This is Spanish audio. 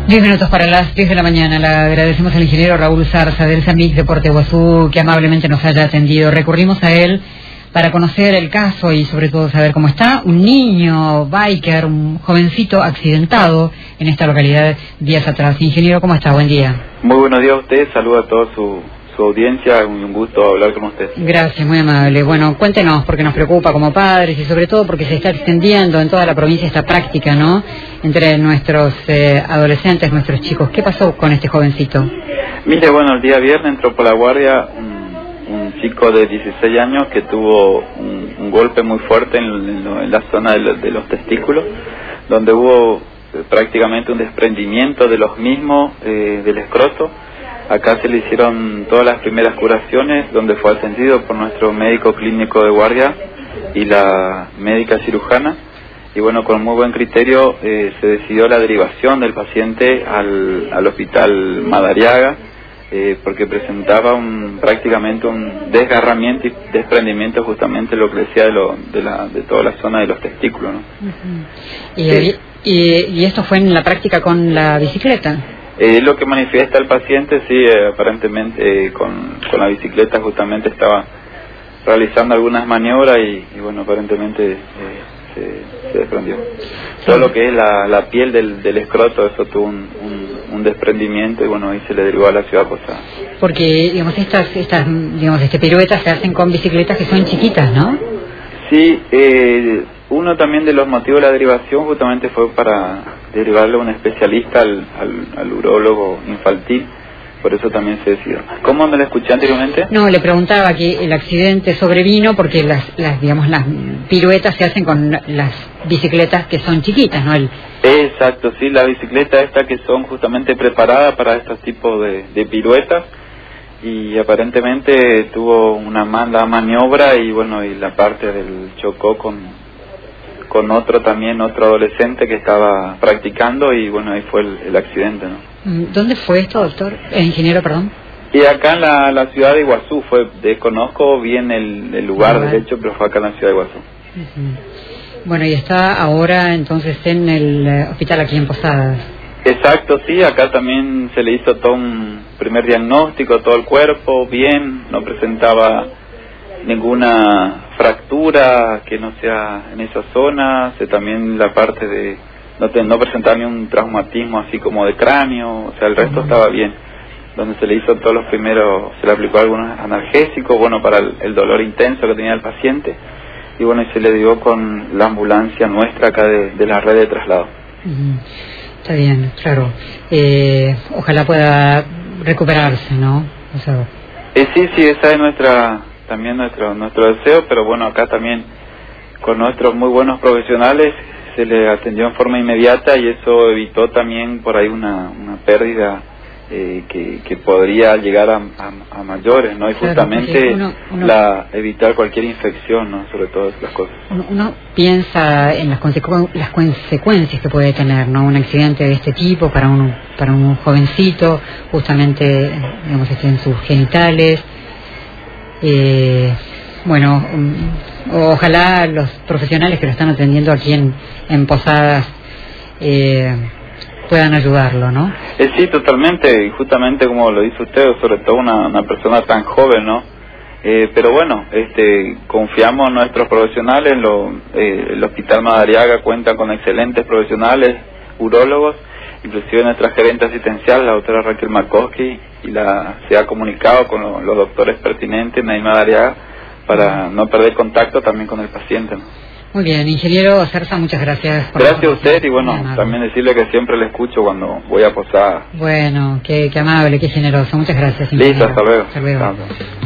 10 minutos para las 10 de la mañana. Le agradecemos al ingeniero Raúl Zarza del SAMIC de Puerto Iguazú que amablemente nos haya atendido. Recurrimos a él para conocer el caso y sobre todo saber cómo está un niño biker, un jovencito accidentado en esta localidad días atrás. Ingeniero, ¿cómo está? Buen día. Muy buenos días a usted, saludo a toda su audiencia, un gusto hablar con usted. Gracias, muy amable. Bueno, cuéntenos, porque nos preocupa como padres y sobre todo porque se está extendiendo en toda la provincia esta práctica, ¿no?, entre nuestros adolescentes, nuestros chicos. ¿Qué pasó con este jovencito? Mire, bueno, el día viernes entró por la guardia un chico de 16 años que tuvo un golpe muy fuerte en la zona de los testículos, donde hubo prácticamente un desprendimiento de los mismos del escroto. Acá se le hicieron todas las primeras curaciones, donde fue atendido por nuestro médico clínico de guardia y la médica cirujana. Y bueno, con muy buen criterio se decidió la derivación del paciente al hospital Madariaga, porque presentaba prácticamente un desgarramiento y desprendimiento, justamente lo que decía de toda la zona de los testículos, ¿no? Uh-huh. ¿Y esto fue en la práctica con la bicicleta? Lo que manifiesta el paciente, sí, aparentemente con la bicicleta justamente estaba realizando algunas maniobras y bueno, aparentemente se desprendió. Todo lo que es la piel del escroto, eso tuvo un desprendimiento y bueno, ahí se le derivó a la ciudad posada. Porque, digamos, estas piruetas se hacen con bicicletas que son chiquitas, ¿no? Sí, uno también de los motivos de la derivación justamente fue para derivarle a un especialista al urólogo infantil, por eso también se decidió. ¿Cómo me lo escuché anteriormente? No, le preguntaba que el accidente sobrevino porque las piruetas se hacen con las bicicletas que son chiquitas, ¿no? Exacto, sí, la bicicleta esta que son justamente preparadas para estos tipos de piruetas, y aparentemente tuvo una mala maniobra y bueno, y la parte del chocó con otro adolescente que estaba practicando y bueno, ahí fue el accidente, ¿no? ¿Dónde fue esto, doctor? Ingeniero, perdón. Y acá en la ciudad de Iguazú desconozco bien el lugar del hecho, pero fue acá en la ciudad de Iguazú. Uh-huh. Bueno, y está ahora entonces en el hospital aquí en Posadas. Exacto, sí, acá también se le hizo todo un primer diagnóstico, todo el cuerpo bien, no presentaba ninguna fractura que no sea en esa zona, también la parte de no presentaba ni un traumatismo así como de cráneo, o sea, el resto estaba bien. Donde se le hizo todos los primeros, se le aplicó algunos analgésicos, bueno, para el dolor intenso que tenía el paciente, y bueno, y se le dio con la ambulancia nuestra acá de la red de traslado. Uh-huh. Está bien, claro. Ojalá pueda recuperarse, ¿no? O sea... sí, esa es también nuestro deseo, pero bueno, acá también con nuestros muy buenos profesionales se le atendió en forma inmediata y eso evitó también por ahí una pérdida que podría llegar a mayores, ¿no? Y claro, justamente evitar cualquier infección, ¿no? Sobre todas las cosas. Uno piensa en las consecuencias que puede tener, ¿no?, un accidente de este tipo para un jovencito, justamente, digamos, en sus genitales. Bueno, ojalá los profesionales que lo están atendiendo aquí en Posadas puedan ayudarlo, ¿no? Sí, totalmente, y justamente como lo dice usted, sobre todo una persona tan joven, ¿no? Pero bueno, confiamos en nuestros profesionales, el Hospital Madariaga cuenta con excelentes profesionales, urólogos, inclusive nuestra gerente asistencial, la doctora Raquel Markowski, y se ha comunicado con los doctores pertinentes en Madariaga para no perder contacto también con el paciente, ¿no? Muy bien, ingeniero Zarza, muchas gracias. Gracias a usted y bueno, también decirle que siempre le escucho cuando voy a Posadas. Bueno, qué amable, qué generoso, muchas gracias. Listo, hasta luego. Hasta luego.